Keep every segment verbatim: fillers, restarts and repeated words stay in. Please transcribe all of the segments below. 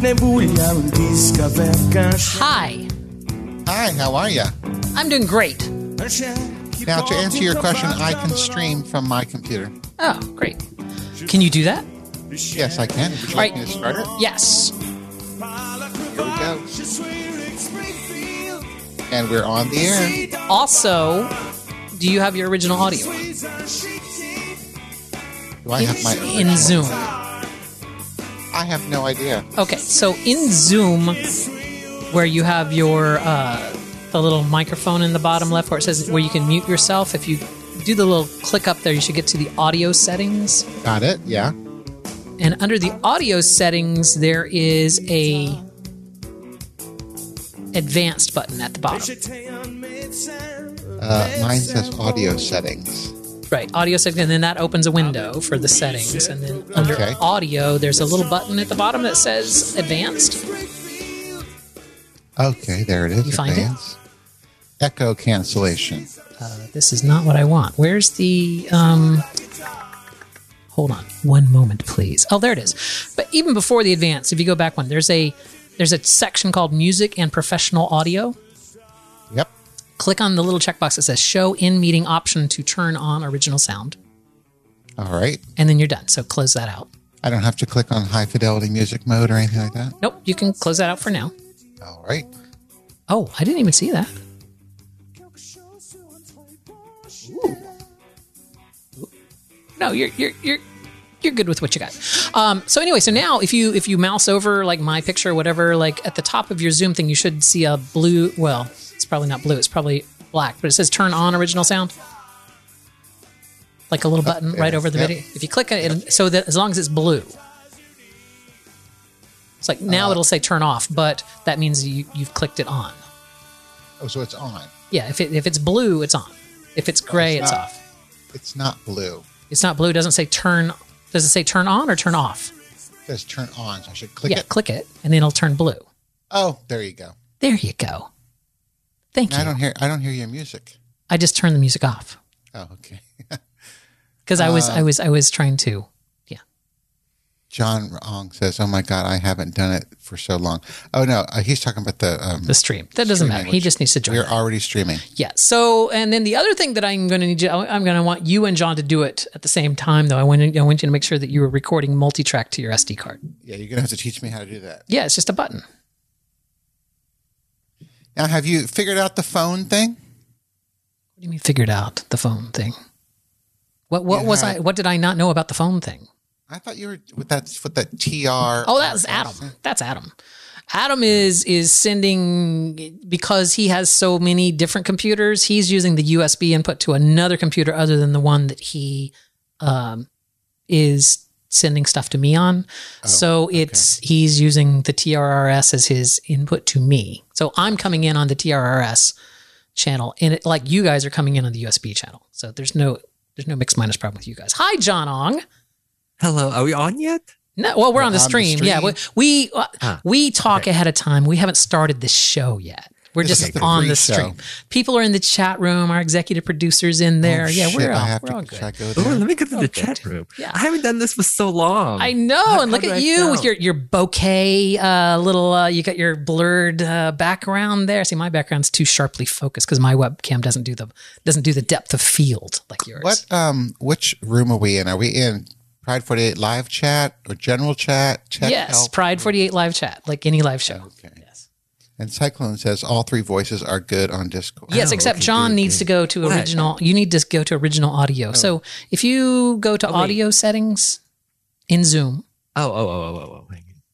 Hi. Hi, how are you? I'm doing great. Now, to answer your question, I can stream from my computer. Oh, great. Can you do that? Yes, I can. Would you All like right. me to start it? Yes. Here we go. And we're on the air. Also, do you have your original audio Do I have my in Zoom? I have no idea. Okay, so in Zoom, where you have your uh, the little microphone in the bottom left where it says where you can mute yourself, if you do the little click up there, you should get to the audio settings. Got it, yeah. And under the audio settings, there is a advanced button at the bottom. Uh, mine says audio settings. Right, audio settings, and then that opens a window for the settings. And then under Okay. audio, there's a little button at the bottom that says advanced. Okay, there it is. You find it? Advanced. Echo cancellation. Uh, this is not what I want. Where's the... Um, hold on. One moment, please. Oh, there it is. But even before the advanced, if you go back one, there's a there's a section called Music and Professional Audio. Yep. Click on the little checkbox that says Show in-meeting option to turn on original sound. All right. And then you're done. So close that out. I don't have to click on high fidelity music mode or anything like that? Nope, you can close that out for now. All right. Oh, I didn't even see that. No, you're you're you're you're good with what you got. Um, so anyway, so now if you if you mouse over like my picture or whatever, like at the top of your Zoom thing, you should see a blue. Well, it's probably not blue. It's probably black, but it says "Turn on original sound." Like a little button Okay, right over the yep. video. If you click it, it'll- so that as long as it's blue, it's like now Uh, it'll say "Turn off," but that means you you've clicked it on. Oh, so it's on. Yeah, if it if it's blue, it's on. If it's gray, it's it's not. off. It's not blue. It's not blue. It doesn't say turn. Does it say turn on or turn off? It says turn on. So I should click yeah, it. click it, and then it'll turn blue. Oh, there you go. There you go. Thank I you. don't hear. I don't hear your music. I just turned the music off Oh, okay. because I was Uh, I was I was trying to. Yeah. John Ong says, "Oh my God, I haven't done it for so long." Oh no, uh, he's talking about the um, The stream. That doesn't streaming, matter. He which just needs to join. We're that. already streaming. Yeah. So, and then the other thing that I'm going to need you, I'm going to want you and John to do it at the same time, though. I want I want you to make sure that you are recording multi-track to your S D card. Yeah, you're gonna have to teach me how to do that. Yeah, it's just a button. Now, have you figured out the phone thing? What do you mean figured out the phone thing? What what You was had- I? What did I not know about the phone thing? I thought you were with that with that T R. Oh, that was Adam. That's Adam. Adam is is sending because he has so many different computers. He's using the U S B input to another computer other than the one that he um, is sending stuff to me on. Oh, so it's he's using the T R R S as his input to me. So I'm coming in on the T R R S channel, and it, like you guys are coming in on the U S B channel. So there's no there's no mix minus problem with you guys. Hi, John Ong. Hello, are we on yet? No, well, we're, We're on the on the stream. Yeah, we stream. we, uh, Ah, we talk ahead of time. We haven't started the show yet. We're This just is the on the pre-show. stream. People are in the chat room. Our executive producers in there. Oh, yeah, shit, we're I all, have we're to all should good. I go Oh, there? let me get to the Okay. chat room. Yeah. I haven't done this for so long. I know, How- and look how do at I you feel? with your your bokeh uh, little. Uh, you got your blurred uh, background there. See, my background's too sharply focused because my webcam doesn't do the doesn't do the depth of field like yours. What um which room are we in? Are we in Pride forty-eight live chat or general chat? Tech Yes, help? Pride forty-eight live chat, like any live show. Okay. Yes, And Cyclone says all three voices are good on Discord. yes. Oh, Except okay, John good, needs good. to go to What? original. You need to go to original audio. So if you go to Oh, wait. audio settings in Zoom, Oh, oh, oh, oh, oh, oh. hang on.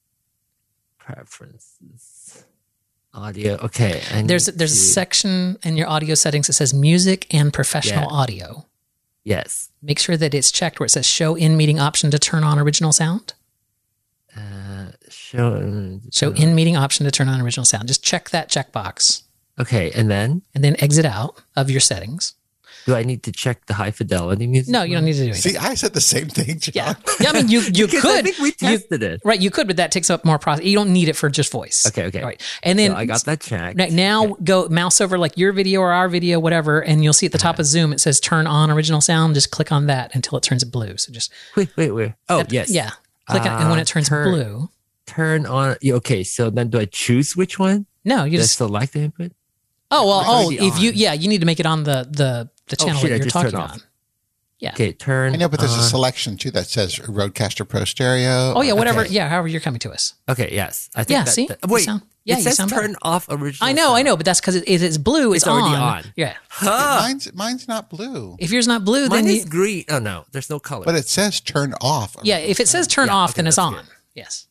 Preferences. Audio. Okay. I there's need there's a to- section in your audio settings that says music and professional Yeah. audio. Yes. Make sure that it's checked where it says show in meeting option to turn on original sound. Uh, show. Show in meeting option to turn on original sound. Just check that checkbox Okay, and then and then exit out of your settings. do I need to check the high fidelity music? No, you don't need to do anything. See, I said the same thing, John. Yeah. yeah, I mean you you Because could. I think we you- tested it. right, you could, but that takes up more process. You don't need it for just voice. Okay, okay. All right, and then So I got that checked. Right now, go mouse over like your video or our video, whatever, and you'll see at the top of Zoom it says "Turn on original sound." Just click on that until it turns blue. So just Wait, wait, wait. Oh, That- yes. yeah, click on, and when Uh, it turns turn- blue, turn on. yeah, Okay, so then do I choose which one? No, you Just just select the input. oh well It's oh already if you on. yeah you need to make it on the the the Oh, channel shit, that I you're just turned talking off. on. Yeah. Okay, turn. I know, but there's a on. selection too that says Rodecaster Pro Stereo. Oh yeah, whatever. Okay. Yeah, however you're coming to us. Okay, yes. I think Yeah, that, see? that- You wait, sound- yeah, it you says sound better. turn off original. I know, I sound. know, but that's because it, it is blue. It's, It's already on. on. Yeah. Huh. Mine's mine's not blue, If yours not blue, Mine then is you, green. Oh no, there's no color. but it says turn off. yeah. If it says turn Yeah, off, okay, then it's that's on. good. Yes.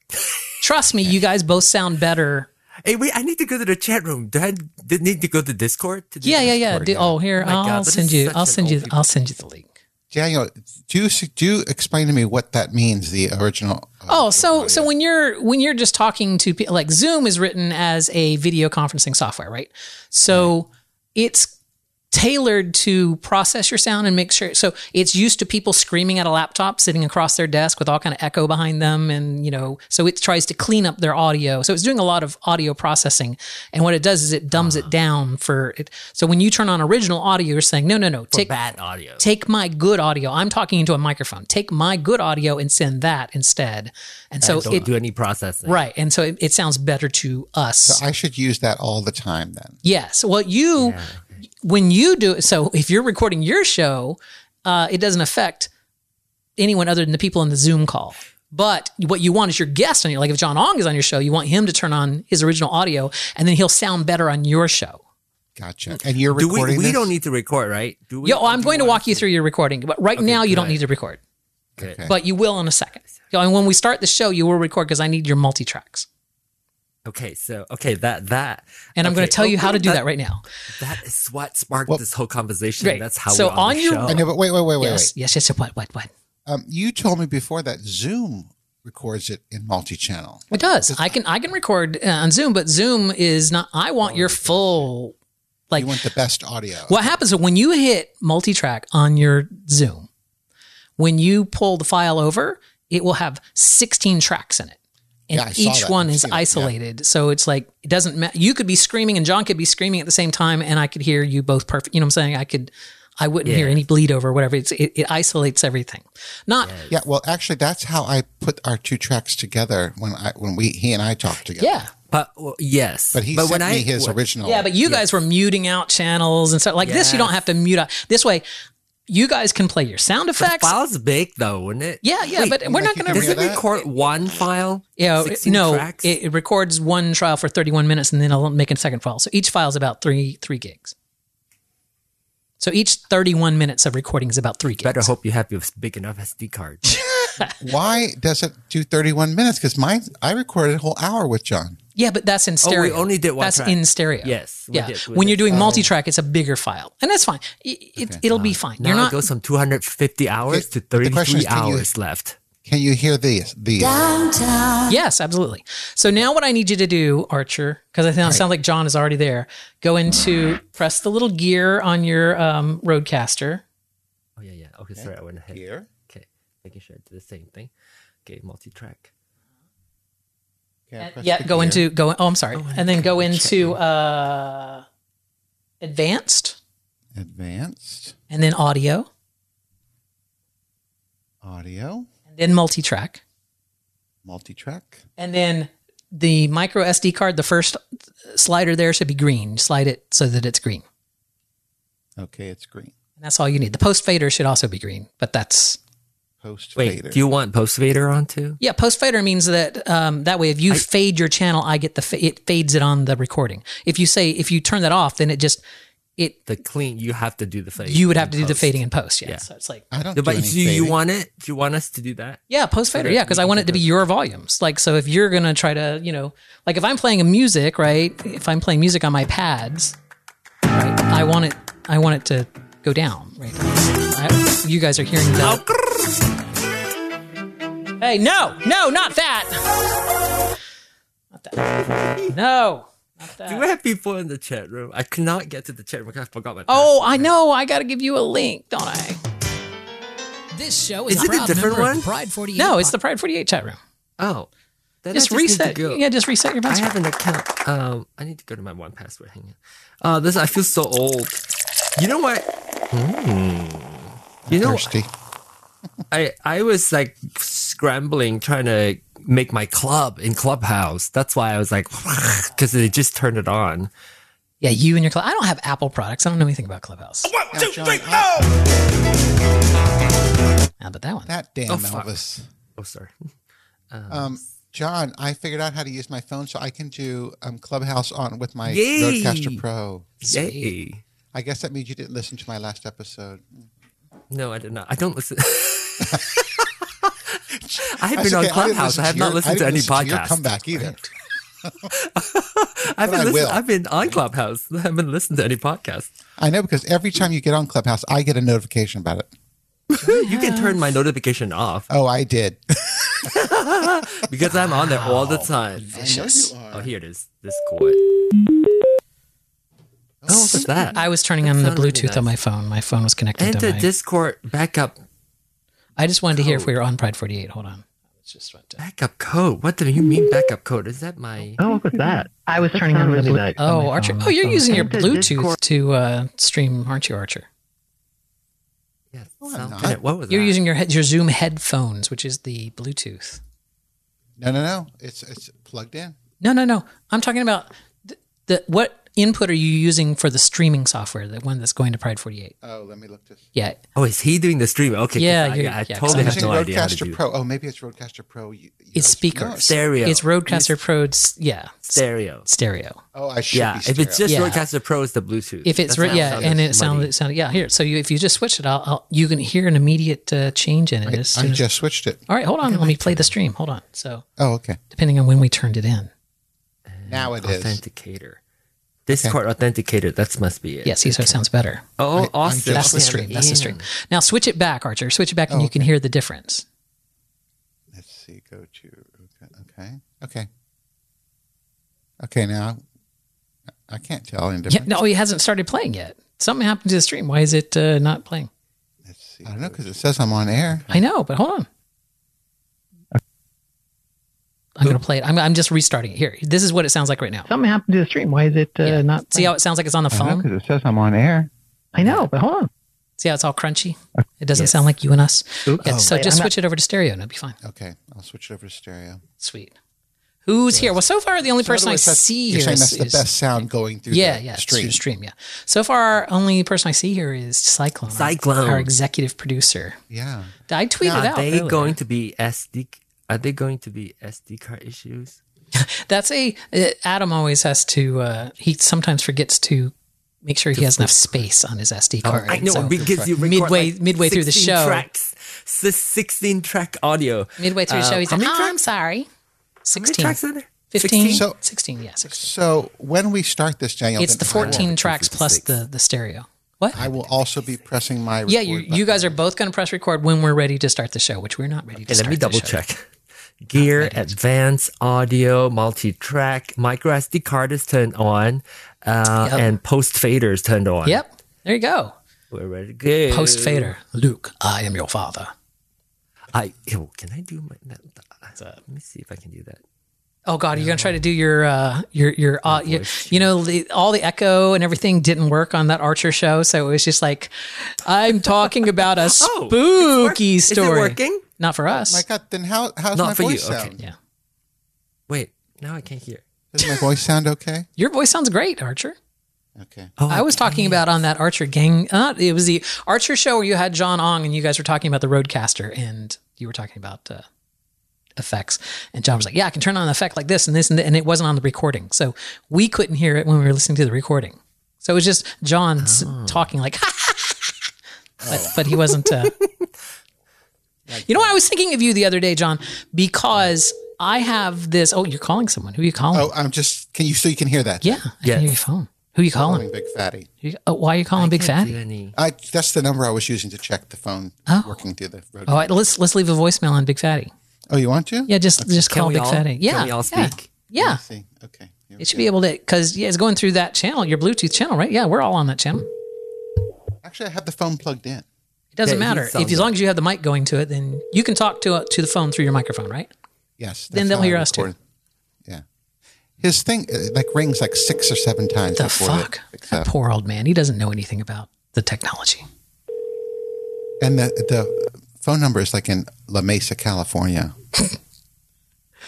Trust me, you guys both sound better. Hey, wait! I need to go to the chat room. Do I did need to go to Discord? To do Yeah, yeah, yeah. Discord? Do- oh, here, Oh my I'll God, this send is you. such I'll an send you. old people- I'll send you the link. Daniel, do do explain to me what that means? The original. uh, Oh, so audio. so when you're when you're just talking to people, like Zoom is written as a video conferencing software, right? So it's tailored to process your sound and make sure. So it's used to people screaming at a laptop, sitting across their desk with all kind of echo behind them, and you know, so it tries to clean up their audio. So it's doing a lot of audio processing, and what it does is it dumbs it down for it. So when you turn on original audio, you're saying, no, no, no, For take bad audio. take my good audio. I'm talking into a microphone. Take my good audio and send that instead. And so don't it do any processing. right, and so it, it sounds better to us. So I should use that all the time then. Yes. Well, you when you do it, so if you're recording your show, uh, it doesn't affect anyone other than the people in the Zoom call. But what you want is your guest on your, like if John Ong is on your show, you want him to turn on his original audio, and then he'll sound better on your show. Gotcha. And you're Do we? recording We this? don't need to record, right? Do we? Yeah, well, I'm do going to want walk you through your recording, but right now you don't good. need to record. Good. Okay. But you will in a second. So, and when we start the show, you will record because I need your multi tracks, Okay, so okay, that that, and I'm going okay, to tell you oh, how to do that, that right now. That is what sparked Well, this whole conversation. Great. That's how So we're on, on the your- show. I know, but wait, wait, wait, wait, Yes, wait. yes, yes. What, what, what? Um, you told me before that Zoom records it in multi-channel. It does. I can I can record uh, on Zoom, but Zoom is not. I want your full. Like You want the best audio. what happens is when you hit multi-track on your Zoom, when you pull the file over, it will have sixteen tracks in it. And Yeah, I saw each that. one I've is seen it, yeah. isolated. So it's like, it doesn't matter. You could be screaming and John could be screaming at the same time and I could hear you both perfect. You know what I'm saying? I could, I wouldn't hear Yeah. any bleed over or whatever. It's, it, it isolates everything. Not, Yeah, well, actually, that's how I put our two tracks together when I when we he and I talked together. yeah. But well, yes, but he but sent when me I his w- original. Yeah, but you guys were muting out channels and stuff like this. You don't Yes. have to mute out. This way, you guys can play your sound The effects. file's big though, wouldn't it? Yeah, yeah, Wait, but we're not like you going to. Does hear it that? record one file? Yeah, sixteen no, tracks? it, it records one trial for thirty-one minutes, and then I'll make a second file. So each file is about three three gigs. So each thirty-one minutes of recording is about three gigs. Better hope you have your big enough S D card. Why does it do thirty-one minutes? Because mine, I recorded a whole hour with John. Yeah, but that's in stereo. Oh, we only did one That's track. in stereo. Yes, we yeah. did, we when did. you're doing Oh. multi-track, it's a bigger file, and that's fine. It, it, It'll be fine. Now You're it not. goes from two hundred fifty hours Okay, to the question thirty-three is, can you- hours left. Can you hear these? These. Yes, absolutely. So now what I need you to do, Archer, because I think it sounds like John is already there, go into press the little gear on your um, Rodecaster. Oh yeah, yeah. Okay, sorry, I went ahead. Here. Okay, making sure I do the same thing. Okay, multi-track. Okay, I pressed Yeah, the go gear. into go. Oh, I'm sorry, Oh, and then go check. into uh, advanced, advanced and then audio, audio, and then multi-track, multi-track. and then the micro S D card. The first slider there should be green. Slide it so that it's green, Okay, it's green. and that's all you need. The post fader should also be green, but that's Post Wait, fader. do you want post fader on too? yeah. Post fader means that um, that way, if you fade your channel, I get the fa- it fades it on the recording. If you say if you turn that off, then it just it The clean, you have to do the fade. you would have to do the post. fading in post. Yeah, Yeah. so it's like I don't No, do But any do you fading. want it? Do you want us to do that? yeah, post fader. that Yeah, because I we want can it to be your volumes. Like so, if you're gonna try to you know like if I'm playing a music right, if I'm playing music on my pads, right, I want it I want it to go down. Right, I, you guys are hearing that. Hey, no, no, not that. Not that. No, not that. Do we have people in the chat room? I could not get to the chat room because I forgot my. Oh, I know. I got to give you a link, don't I? This show is, Is a it a proud different member of one? Pride forty-eight. No, it's the Pride forty-eight chat room. Oh, then I Just need to reset. go. Yeah, just reset your I password. have an account. Um, I need to go to my one password. Hang on. Uh, this I feel so old. You know what? Hmm. You know, Thirsty. I I was like scrambling trying to make my club in Clubhouse. That's why I was like, because they just turned it on. Yeah, you and your club. I don't have Apple products. I don't know anything about Clubhouse. One, Now, two, John, three, I- go! How about that one? That damn Oh, fuck. Elvis. Oh, sorry. Um, John, I figured out how to use my phone so I can do um, Clubhouse on with my Yay. Rodecaster Pro. Yay. I guess that means you didn't listen to my last episode. No, I did not. I don't listen. I have That's been on okay. I didn't Clubhouse. listen I have to not your- listened I to didn't any listen to your podcast. comeback either. I've But been I listen- will. I've been on Clubhouse. I haven't listened to any podcast. I know because every time you get on Clubhouse, I get a notification about it. You can turn my notification off Oh, I did. because I'm on there all the time. Vicious. Oh, here it is. Discord. Oh, what's that? I was turning That on the sounded really Bluetooth on nice. my phone. My phone was connected to Enter my. Discord backup I just wanted to hear if we were on Pride forty-eight. Hold on. Let's just went to. backup code. What do you mean backup code? Is that my? Oh, look at that. I was turning on the Bluetooth. Oh, Archer. Oh, you're using your Enter Bluetooth Discord. to uh, stream, aren't you, Archer? Yeah, I'm sound not. good. What was You're that? using your head, your Zoom headphones, which is the Bluetooth. No, no, no. It's it's plugged in. No, no, no. I'm talking about the, the what input are you using for the streaming software, the one that's going to Pride forty-eight? Oh, let me look this. Yeah. Oh, is he doing the stream? Okay. 'cause Yeah, I, you're- I yeah, 'cause totally I'm have using no idea how to Rodecaster do Pro. Oh, maybe it's Rodecaster Pro. You- you It's know, speakers. no. Stereo. It's Rodecaster Pro's, yeah, stereo. stereo. Oh, I should Yeah, be if it's stereo. just Yeah. Rodecaster Pro, it's the Bluetooth. If it's That's re- how yeah, and it muddy. sounded sounded yeah here. So you, if you just switch it, I'll, I'll you can hear an immediate uh, change in it. I, as I soon as- just switched it. all right, hold on. Let me play the stream. Hold on. So Oh, okay. depending on when we turned it in. Now it is. Authenticator. Discord Authenticator. That must be it. Yeah, see, so it sounds better. Oh, I- I awesome. just- That's the Okay, stream. That's the stream. In. Now switch it back, Archer. Switch it back, and Oh, you can okay. hear the difference. Let's see. Go to. Okay. Okay. Okay. Now I can't tell any Yeah, difference. no, he hasn't started playing yet. Something happened to the stream. Why is it uh, not playing? Let's see. I don't know because it says I'm on air. I know, but hold on. I'm going to play it. I'm, I'm just restarting it. Here, this is what it sounds like right now. Something happened to the stream. Why is it uh, Yeah. not? See how it sounds like it's on the I know phone? because it says I'm on air. I know, but hold on. See how it's all crunchy? It doesn't Yes. sound like you and us. Oops. Yeah, Oh, so wait, just I'm switch it over to stereo and it'll be fine. Okay. I'll switch it over to stereo. Sweet. Who's here? Well, so far the only So in person other I words, that's- see you're here saying is, that's the is- best sound going through yeah, the yeah, it's stream. through the stream. Yeah. So far, our only person I see here is Cyclone, our- Cyclone. our executive producer. Yeah. I tweeted Now, out. are they earlier. going to be S D? Are they going to be S D card issues? That's a uh, Adam always has to. Uh, he sometimes forgets to make sure he has enough space on his S D card. I know So because you record midway like midway through the sixteen show, tracks, s- sixteen track audio. midway through the Uh, show, he's how like, many "Oh, tracks? I'm sorry." How many Sixteen. tracks are there? fifteen. So- sixteen. Yeah, sixteen. So when we start this, Daniel, It's the then I will- fourteen tracks plus fifty-six. the the stereo. What? I will also be pressing my. Yeah, record you button. you guys are both going to press record when we're ready to start the show, which we're not ready to Okay, start. let me the double show. check. Gear, advanced audio, multi-track, micro S D card is turned on, uh, Yep. and post fader is turned on. Yep, there you go. We're ready to go. Post fader. Luke, I am your father. I ew, can I do my? That, let me see if I can do that. Oh God, you're gonna try to do your uh, your your, uh, your voice. you know the, all the echo and everything didn't work on that Archer show, so it was just like I'm talking about a Oh, spooky Is it story. working? Not for us. My God, then how how's Not my for you, voice okay. sound? Yeah, Wait, now I can't hear. Does my voice sound okay? your voice sounds great, Archer. Okay. Oh, I was talking about on that Archer gang. Uh, it was the Archer show where you had John Ong and you guys were talking about the Rodecaster and you were talking about uh, effects. And John was like, "Yeah, I can turn on an effect like this and this and, th-, and it wasn't on the recording, so we couldn't hear it when we were listening to the recording. So it was just John s talking like, but, but he wasn't. Uh, you know what I was thinking of you the other day, John, because I have this. Oh, you're calling someone. Who are you calling? Oh, I'm just. Can you so you can hear that? yeah, I Yes. can hear your phone. Who are you calling? Calling Big Fatty. Who you- oh, why are you calling Big Can't Fatty? do any- I that's the number I was using to check the phone Oh. working through the road. Oh, right, let's let's leave a voicemail on Big Fatty. Oh, you want to? Yeah, just just Can call we Big all- Fatty. Yeah, Can we all yeah, speak? yeah. Let's see. Okay. Here we It should go. be able to because yeah, it's going through that channel, your Bluetooth channel, right? Yeah, we're all on that channel. Actually, I have the phone plugged in. It doesn't Yeah, he matter if sounds as long like- as you have the mic going to it, then you can talk to to the phone through your microphone, right? Yes. Then that's they'll how I hear us too. record. Yeah. His thing uh, like rings like six or seven times The before fuck, it picks that up. poor old man. He doesn't know anything about the technology. And the the phone number is like in La Mesa, California.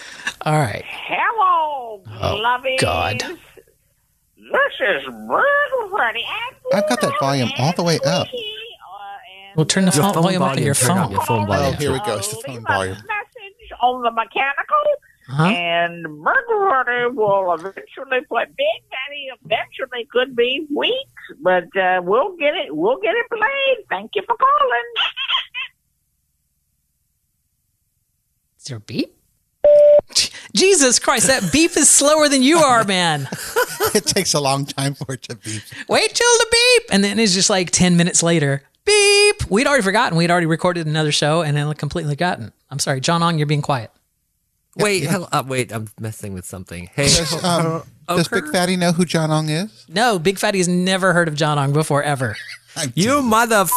All right. Hello, Oh, lovies. God. This is Burger Freddy. I've got that volume all the way up. Well, turn the Your phone phone volume up on volume, your turn phone. up your phone Oh, volume. here we go. It's the phone Leave volume. a message on the mechanical, Huh? and Burger Freddy will eventually play. Big Daddy eventually could be weeks, but uh, we'll get it. We'll get it played. Thank you for calling. Is there a beep? Jesus Christ, that beep is slower than you are, man. It takes a long time for it to beep. Wait till the beep. And then it's just like ten minutes later, beep. We'd already forgotten. We'd already recorded another show and then completely forgotten. I'm sorry, John Ong, you're being quiet. Wait, hell, uh, wait, I'm messing with something. Hey, Does, um, does Big Fatty know who John Ong is? No, Big Fatty has never heard of John Ong before, ever. I'm you mother. F-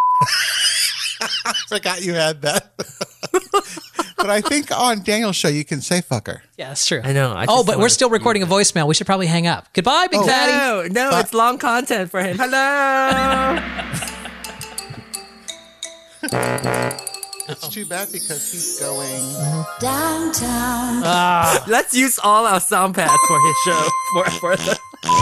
I forgot you had that. But I think on Daniel's show you can say fucker. Yeah, that's true. I know. I oh, just but we're wanted still to- recording a voicemail. We should probably hang up. Goodbye, Big Oh. Fatty. No, no, But- it's long content for him. Hello. It's too bad because he's going. Downtown. Let's use all our sound pads for his show. For, for the-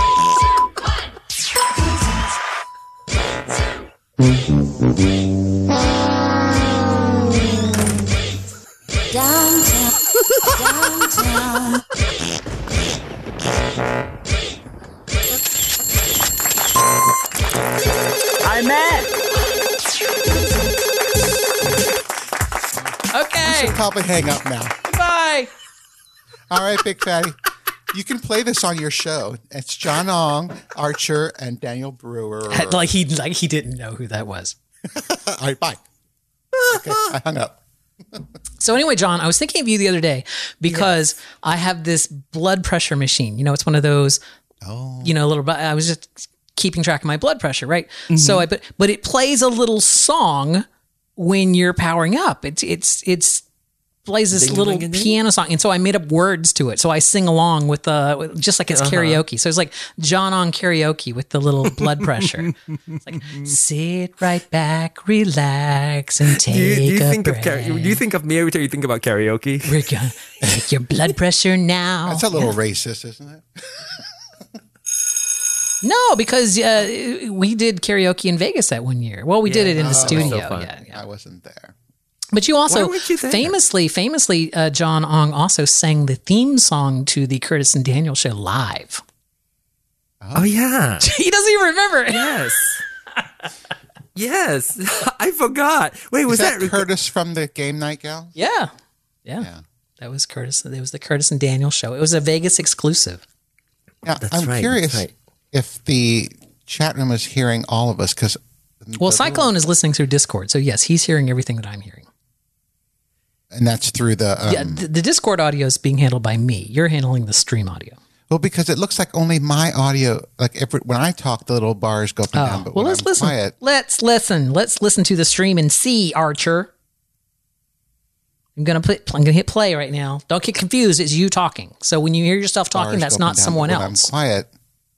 Downtown. Downtown. I'm Matt. Okay. Probably hang up now. Bye. All right, Big Fatty. You can play this on your show. It's John Ong, Archer, and Daniel Brewer. Like he like he didn't know who that was. All right, bye. Okay, I hung up. So anyway, John, I was thinking of you the other day because I have this blood pressure machine. You know, it's one of those, Oh. you know, little, I was just keeping track of my blood pressure, right? Mm-hmm. So I, but, but it plays a little song when you're powering up. It's, it's, it's, plays this Ding, little ding, ding. piano song. And so I made up words to it. So I sing along with, uh, with- just like it's Uh-huh. karaoke. So it's like John on karaoke with the little blood pressure. It's like, sit right back, relax, and take do you, do you a think breath. of karaoke? Do you think of me every time you think about karaoke? We're gonna take your blood pressure now. That's a little racist, isn't it? No, because uh, we did karaoke in Vegas that one year. Well, we did it in the was studio. so fun. yeah, yeah. I wasn't there. But you also Why weren't you there? famously, famously, uh, John Ong also sang the theme song to the Curtis and Daniel show live. Oh yeah. He doesn't even remember it. Yes. Yes. I forgot. Wait, Was was that, that, Curtis from the Game Night Gal? Yeah. yeah, Yeah. That was Curtis. It was the Curtis and Daniel show. It was a Vegas exclusive. Now, That's I'm right, curious that's right. if the chat room is hearing all of us because. Well, Cyclone is listening through Discord, so yes, he's hearing everything that I'm hearing. And that's through the. Um, Yeah, the, the Discord audio is being handled by me. You're handling the stream audio. Well, because it looks like only my audio, like if when I talk, the little bars go up and down. Oh, But well, when let's I'm listen. quiet, Let's listen. Let's listen to the stream and see, Archer. I'm gonna put. I'm gonna hit play right now. Don't get confused. It's you talking. So when you hear yourself talking, bars that's go up not and down. someone But when else. I'm quiet.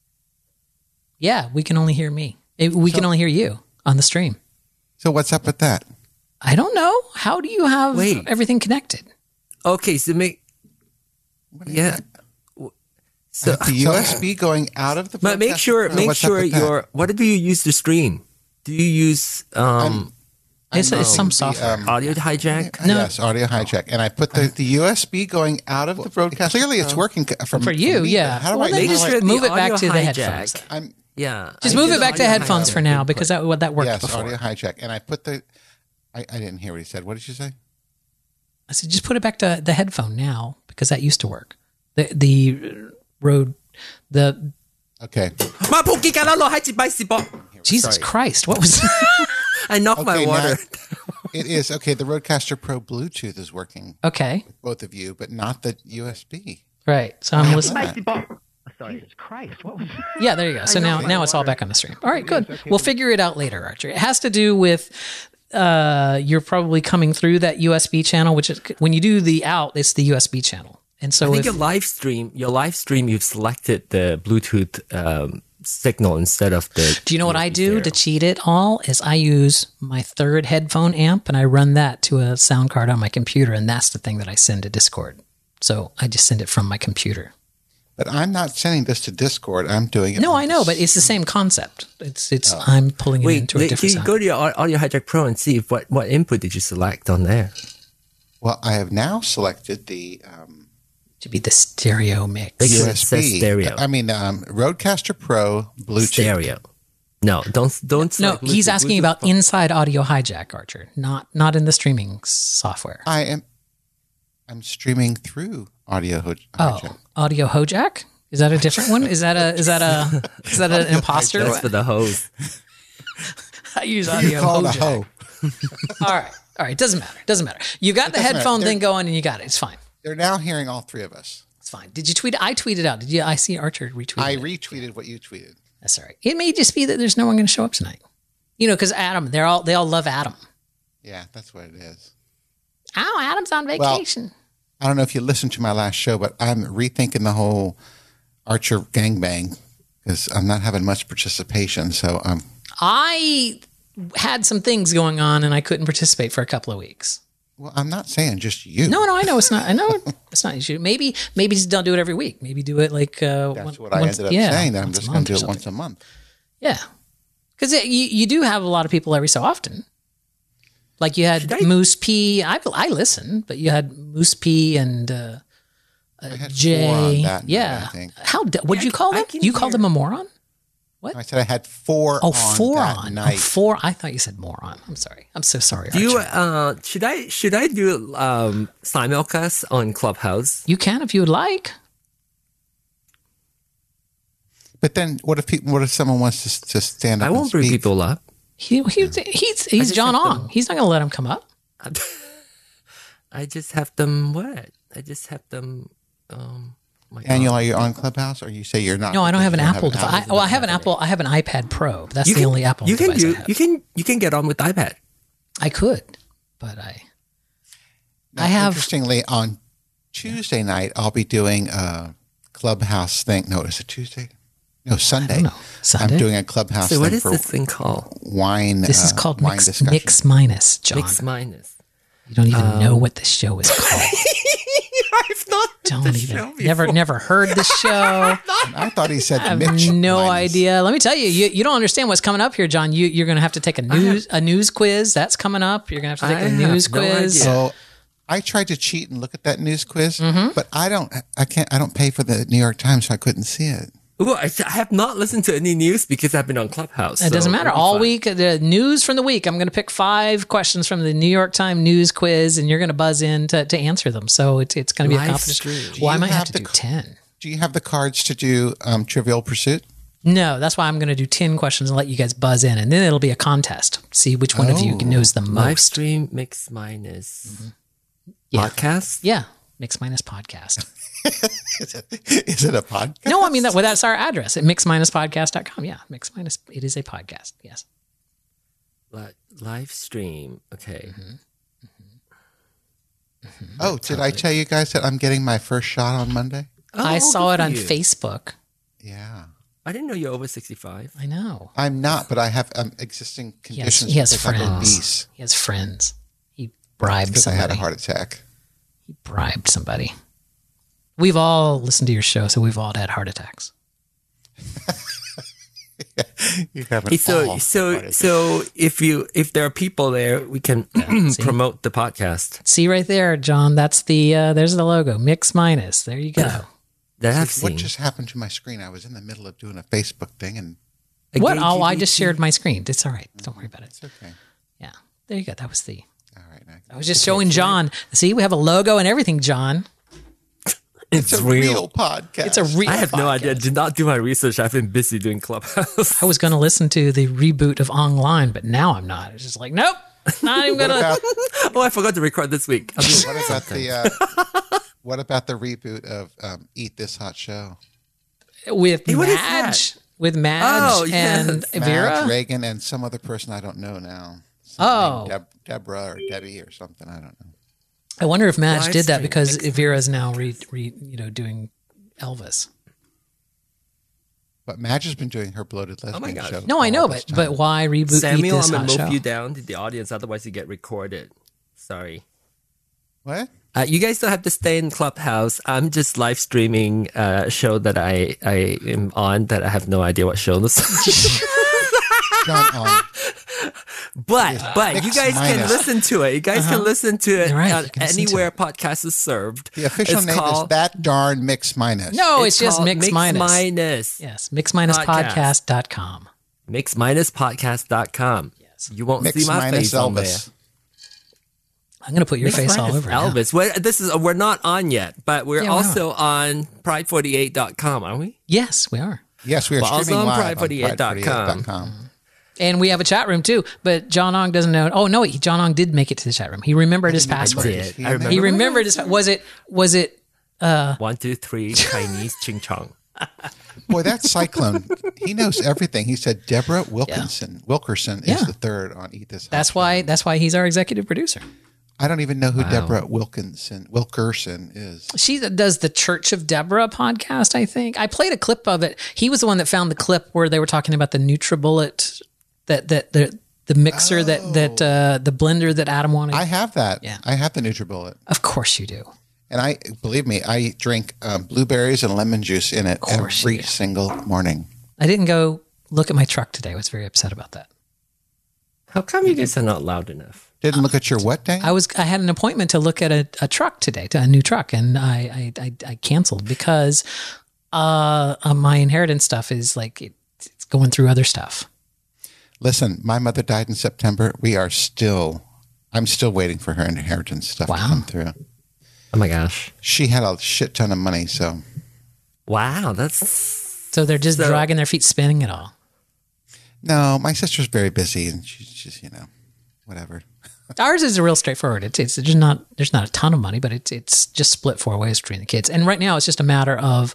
Yeah, we can only hear me. It- we can only hear you on the stream. So what's up with that? I don't know. How do you have Wait. everything connected? Okay, so make yeah. So, the U S B going out of the. but make broadcast? sure So make what's up sure with that? your what do you use to stream? Do you use um It's, it's some the, software. um, audio hijack? No. Yes, audio hijack, and I put the, the U S B going out of the broadcast. Clearly, it's working c- from For you, me, yeah. but How do Well, I then make Make just sure move the it back audio to the hijack- headphones. I'm Yeah. Just I move did it back to audio headphones hijack for now input. because that what that worked yes, before. audio hijack, and I put the. I, I didn't hear what he said. What did you say? I said, just put it back to the headphone now because that used to work. The the road, the Okay. มาพูดกี่กันแล้วเราให้จิบใบสิบอก Jesus Sorry. Christ, what was? I knocked my Okay, water. now it is okay. The Rodecaster Pro Bluetooth is working, Okay, both of you, but not the U S B. right. So I'm listening. That. Jesus Christ, what was Yeah, there you go. So now now it's all back on the stream. All right, good. We'll figure it out later, Archer. It has to do with uh, you're probably coming through that U S B channel, which is when you do the out, it's the U S B channel. And I so think if, your live stream, your live stream, you've selected the Bluetooth um, signal instead of the. do you know what I U S B do stereo. to cheat it all? Is I use my third headphone amp and I run that to a sound card on my computer, and that's the thing that I send to Discord. So I just send it from my computer. But I'm not sending this to Discord. I'm doing it. No, on I know, this- but it's the same concept. It's it's. I'm pulling it Wait, into a wait, different can you sound. go to your Au- Audio Hijack Pro and see if what, what input did you select on there? Well, I have now selected the um, to be the stereo mix. It U S says B. stereo. I mean, um, Rodecaster Pro Bluetooth. Stereo. No, don't don't. No, select he's Bluetooth. asking Bluetooth about pro- inside Audio Hijack, Archer, not not in the streaming software. I am. I'm streaming through Audio Hijack. Oh, Audio Hojack? Is that a different one? Is that a is that a is that an imposter? That's for the hose. I use You Audio call it a Hojack. hoe. All right, all right. Doesn't matter. Doesn't matter. You got the doesn't matter. headphone They're- thing going, and you got it. It's fine. They're now hearing all three of us. It's fine. Did you tweet? I tweeted out. Did you? I see Archer retweeted. I it. retweeted what you tweeted. That's all right. It may just be that there's no one going to show up tonight. You know, because Adam, they're all they all love Adam. Yeah, that's what it is. Oh, Adam's on Well, vacation. I don't know if you listened to my last show, but I'm rethinking the whole Archer gangbang because I'm not having much participation. So um, I had some things going on, and I couldn't participate for a couple of weeks. well, I'm not saying just you. No, no, I know it's not. I know it's not an issue. Maybe, maybe just don't do it every week. Maybe do it like uh, that's one- what I once- ended up yeah, saying. That I'm once a just going month to or do it once something. a month. Yeah, because you you do have a lot of people every so often. Like you had Should I- Moose P. I I listen, but you had Moose P and uh, I had Jay. four on that night, yeah, I think. how what did you call I them? can You called hear- them a moron? I said I had four. Oh, on four that on. Oh, night. four. I thought you said moron. I'm sorry. I'm so sorry. Do you? Archer. Uh, should I? Should I do um, simulcast on Clubhouse? You can if you would like. But then, what if people? What if someone wants to, to stand up? I and won't bring speak? people up. He, he he's he's just John have to- Ong. He's not going to let him come up. I just have them. What? I just have them. Um, my Daniel, God. are you on Clubhouse, or you say you're not? No, I don't because have an you Apple device. I, well, I have an Apple. I have an iPad Pro. That's You the can- only Apple You can device do. I have. You can. You can get on with iPad. I could, but I Now, I have- Interestingly, on Tuesday night, I'll be doing a Clubhouse thing. No, is it Tuesday? No, Sunday. don't know. Sunday? I'm doing a Clubhouse So thing what is for this thing called? wine. this is uh, called wine mix, discussion. mix minus, John. Mix minus. You don't even Um, know what the show is called. I've not heard Don't the even. show Never, before. never heard the show. I thought he said I have Mitch no minus. idea. Let me tell you, you, you don't understand what's coming up here, John. You, you're going to have to take a news a news quiz. That's coming up. You're going to have to take I a have news no quiz. idea. So I tried to cheat and look at that news quiz, Mm-hmm. but I don't. I can't. I don't pay for the New York Times, so I couldn't see it. Ooh, I, I have not listened to any news because I've been on Clubhouse. It so doesn't matter. it'll be All fine. week, the news from the week. I'm going to pick five questions from the New York Times news quiz, and you're going to buzz in to, to answer them. So it's it's going to be a Live competition. stream. Do Well, I you might have have to the do c- ten. Do you have the cards to do um, Trivial Pursuit? No, that's why I'm going to do ten questions and let you guys buzz in, and then it'll be a contest. See which one of you Oh. knows the Live most. stream mix minus Yeah. podcast. Yeah, Mix Minus Podcast. Is it, is it a podcast? No, I mean that. Well, that's our address at mix minus podcast dot com. Yeah, Mix Minus. It is a podcast. Yes. Li- live stream. Okay. Oh, did I tell you guys that I'm getting my first shot on Monday? Oh, I saw good it for on you. Facebook. Yeah. I didn't know you're over sixty-five. I know. I'm not, but I have um, existing He has, conditions he has because I'm friends. obese. He has friends. He bribed Because I had somebody. a heart attack. He bribed somebody. We've all listened to your show, so we've all had heart attacks. You have an Hey, so all heart so attack. so if you if there are people there, we can see? promote the podcast. See right there, John. That's the uh, there's the logo. Mix Minus. There you go. That I've what seen. just happened to my screen? I was in the middle of doing a Facebook thing, and What? Again, Oh, I G B T. just shared my screen. It's all right. Don't worry about it. it's okay. Yeah. There you go. That was the. All right. I- I was just showing John. See, we have a logo and everything, John. It's, It's a real. real podcast. It's a real. I have no podcast. idea. Did not do my research. I've been busy doing Clubhouse. I was going to listen to the reboot of Online, but now I'm not. It's just like, nope, not even What going about, to. oh, I forgot to record this week. I'm doing- what about the uh, what about the reboot of um, Eat This Hot Show? With Hey, what is Madge. With Madge Oh, and yes. Vera. Madge, Reagan, and some other person I don't know now. Some Oh. named Deb- Deborah or Debbie or something. I don't know. I wonder if Madge Live did that stream. because Excellent. Vera's now re, re, you know, doing Elvis. But Madge has been doing her bloated lesbian Oh my God. show. No, I all know, this but time. but why reboot Eat Samuel, This I'm Hot gonna Show? move you down to the audience, otherwise you get recorded. Sorry. What? Uh, you guys don't have to stay in Clubhouse. I'm just live streaming a show that I, I am on that I have no idea what show this is. John on. But but Mix you guys can minus. listen to it. You guys can listen to it You're right, on you can listen to anywhere it. podcast is served. The official It's name is called- That Darn Mix Minus. No, it's, just called mix, minus. minus. Yes, mix minus podcast dot com. mix minus podcast dot com. Yes. You won't Mix see my Minus face on there. Elvis. I'm going to put your Mix face all minus over it. now. Elvis. Well, this is we're not on yet, but we're Yeah, we're also on pride forty-eight dot com, are we? Yes, we are. Yes, we are Well, also streaming on live pride forty-eight dot com. pride forty-eight dot com. And we have a chat room too, but John Ong doesn't know. Oh no, he, John Ong did make it to the chat room. He remembered his password. did. He I remember. He remembered his. Was it? Was it? One, two, three, Chinese ching chong. Boy, that Cyclone, he knows everything. He said Deborah Wilkinson. Wilkerson Yeah. is the third on Eat This. That's Hot why. Show. That's why he's our executive producer. I don't even know who Deborah Wilkinson Wilkerson is. She does the Church of Deborah podcast. I think I played a clip of it. He was the one that found the clip where they were talking about the NutriBullet, that that the the mixer that that uh, the blender that Adam wanted. I have that. Yeah. I have the NutriBullet. of course you do. And I, believe me, I drink um, blueberries and lemon juice in it course you every do. single morning. I didn't go look at my truck today. I was very upset about that. How come you guys are not loud enough? Didn't look at your what day? I was I had an appointment to look at a, a truck today, to a new truck, and I I, I, I canceled because uh, uh, my inheritance stuff is like it, it's going through other stuff. Listen, my mother died in September. We are still, I'm still waiting for her inheritance stuff Wow. to come through. Oh my gosh. She had a shit ton of money, so Wow, that's So they're just So- dragging their feet, spinning it all. no. My sister's very busy, and she's just you know, whatever. Ours is a real straightforward. It's it's just not there's not a ton of money, but it's it's just split four ways between the kids. And right now it's just a matter of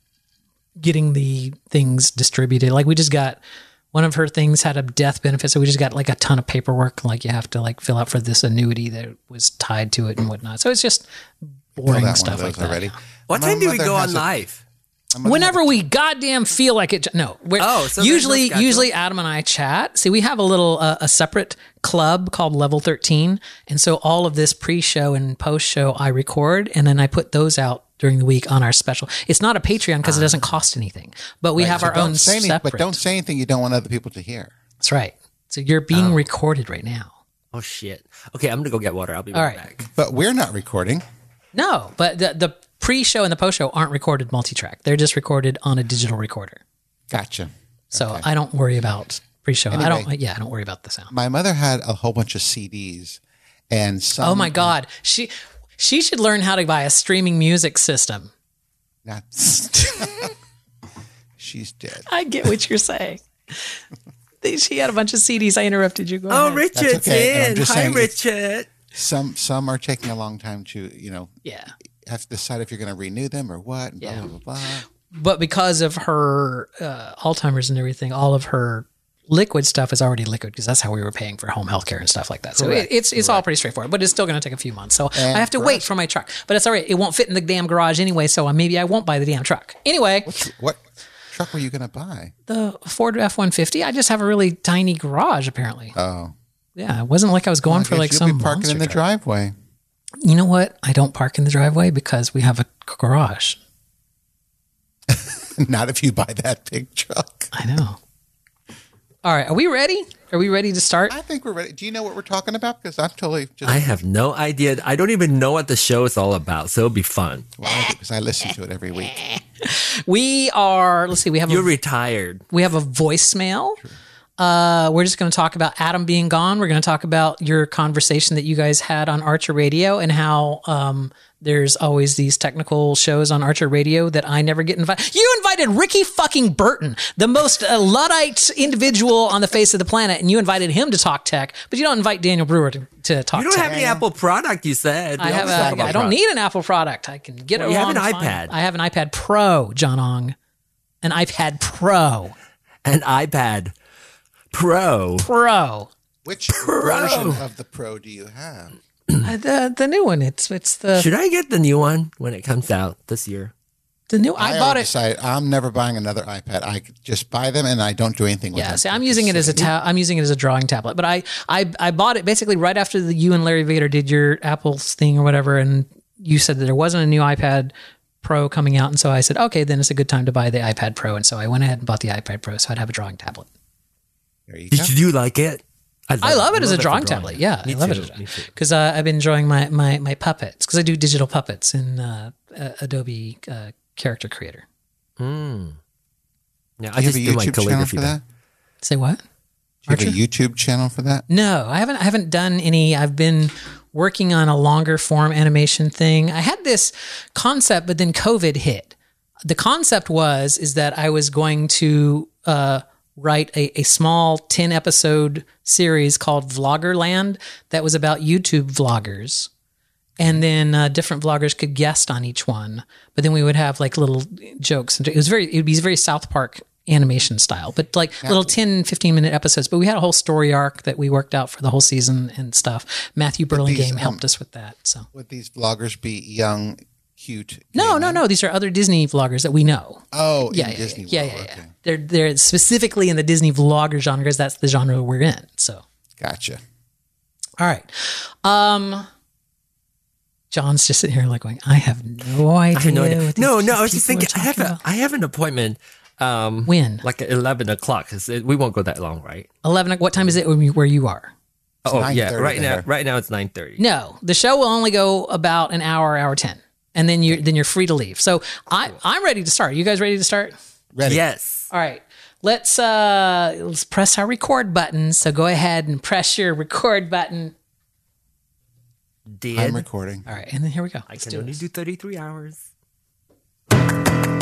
getting the things distributed. Like we just got one of her things had a death benefit, so we just got like a ton of paperwork. Like you have to like fill out for this annuity that was tied to it and whatnot. So it's just Fill boring that stuff one like of those that. already. what My time do we mother go has on a- live? my mother Whenever had a- we goddamn feel like it. No, we're, Oh, so there's usually no schedule? usually Adam and I chat. See, we have a little uh, a separate club called Level thirteen, and so all of this pre-show and post-show I record, and then I put those out during the week on our special. It's not a Patreon because it doesn't cost anything, but we have So our don't own say any- separate. But don't say anything you don't want other people to hear. That's right. So you're being recorded right now. Oh shit. Okay, I'm gonna go get water. I'll be All right, right. back. But we're not recording. No, but the the pre-show and the post-show aren't recorded multi-track. They're just recorded on a digital recorder. Gotcha. So I don't worry about pre-show. I Anyway. don't. Yeah, I don't worry about the sound. My mother had a whole bunch of C Ds, and some. Oh my God, she she should learn how to buy a streaming music system. Not. She's dead. I get what you're saying. She had a bunch of C Ds. I interrupted you. Go Oh, ahead. Richard's okay. I'm in. just Hi, saying it's- Richard. Some some are taking a long time to you know Yeah, have to decide if you're going to renew them or what. And Yeah. Blah, blah blah blah. but because of her uh, Alzheimer's and everything, all of her liquid stuff is already liquid because that's how we were paying for home health care and stuff like that. So it, Correct. it's it's all pretty straightforward, but it's still going to take a few months. So And I have to for wait us- for my truck, but it's all right. It won't fit in the damn garage anyway, so maybe I won't buy the damn truck anyway. What truck were you going to buy? The Ford F one fifty. I just have a really tiny garage apparently. Oh, Yeah, it wasn't like I was going I for guess like you'll some be parking monster in the truck. driveway. You know what? I don't park in the driveway because we have a garage. Not if you buy that big truck. I know. All right, are we ready? Are we ready to start? I think we're ready. Do you know what we're talking about? Because I'm totally just. I have no idea. I don't even know what the show is all about, so it'll be fun. Well, I do, because I listen to it every week. We are. Let's see. We have You're a, retired. we have a voicemail. Uh, we're just going to talk about Adam being gone. We're going to talk about your conversation that you guys had on Archer Radio and how um, there's always these technical shows on Archer Radio that I never get invited. You invited Ricky fucking Burton, the most uh, Luddite individual on the face of the planet, and you invited him to talk tech, but you don't invite Daniel Brewer to, to talk You don't tech. have any Apple product, you said. I We have always talk a, about I don't product. need an Apple product. I can get Well, it you have along an fine. iPad. I have an iPad Pro, John Ong. An iPad Pro. An iPad Pro. Pro. Which version of the Pro do you have? Uh, the the new one. It's it's the Should I get the new one when it comes out this year? the new. I, bought already it. Decided I'm never buying another iPad. I just buy them and I don't do anything with Yeah, them. see, I'm using it as a ta- I'm using it as a drawing tablet. But I I I bought it basically right after the you and Larry Vader did your Apple's thing or whatever, and you said that there wasn't a new iPad Pro coming out. And so I said, okay, then it's a good time to buy the iPad Pro. And so I went ahead and bought the iPad Pro so I'd have a drawing tablet. There you go. Did you like it? I love, I love it as a drawing tablet. Yeah, Me I love too, it me too. because uh, I've been enjoying my my my puppets because I do digital puppets in uh, uh, Adobe uh, Character Creator. Mm. Yeah, Do I you have just a do my YouTube channel calligraphy. for that? Say what? Do you have a Archer? YouTube channel for that? No, I haven't. I haven't done any. I've been working on a longer form animation thing. I had this concept, but then COVID hit. The concept was is that I was going to uh, write a, a small ten episode series called Vloggerland that was about YouTube vloggers. And then uh, different vloggers could guest on each one, but then we would have like little jokes. And it was very, it would be very South Park animation style, but like yeah. little ten, fifteen minute episodes. But we had a whole story arc that we worked out for the whole season and stuff. Matthew Burlingame um, helped us with that. So would these vloggers be young, cute? No, no, no. These are other Disney vloggers that we know. Oh, yeah, in yeah, Disney yeah, world. yeah, yeah. Okay. They're they're specifically in the Disney vlogger genre because that's the genre we're in. So Gotcha. all right. Um. John's just sitting here like going, I have no idea. I have no idea. what No, these no, I was just people thinking, are I have, talking a, about. I have an appointment. Um, When? Like at eleven o'clock, because we won't go that long, right? eleven. What time is it when you- where you are? Oh, yeah. nine thirty Right now, there. right now it's nine thirty. No, the show will only go about an hour, hour ten, and then you then you're free to leave. So I I'm ready to start. You guys ready to start? Ready? Yes. All right. Let's uh let's press our record button. So go ahead and press your record button. Did. I'm recording. All right, and then here we go. I Let's can do only this. do thirty-three hours.